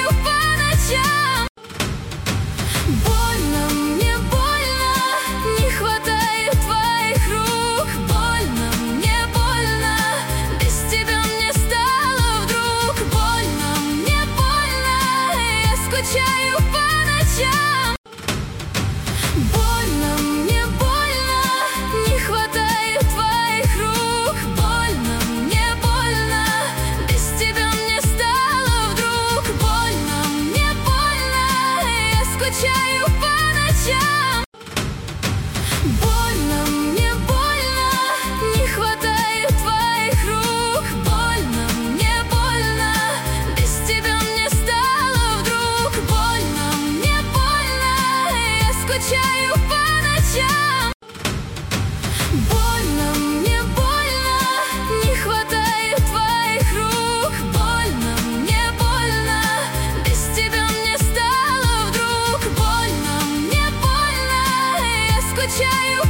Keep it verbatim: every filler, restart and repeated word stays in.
скучаю по ночам. Больно, мне больно, не хватает твоих рук. Больно, мне больно, без тебя мне стало вдруг. Больно, мне больно, я скучаю по ночам. Больно, мне больно, не хватает твоих рук. Больно, мне больно, без тебя мне стало вдруг. Больно, мне больно, я скучаю по ночам. Больно, мне больно, не хватает твоих рук. Больно, мне больно, без тебя мне стало вдруг. Больно, мне больно, я скучаю по ночам. Больно, мне больно, не хватает твоих рук. Больно, мне больно, без тебя мне стало вдруг. Больно, мне больно, я скучаю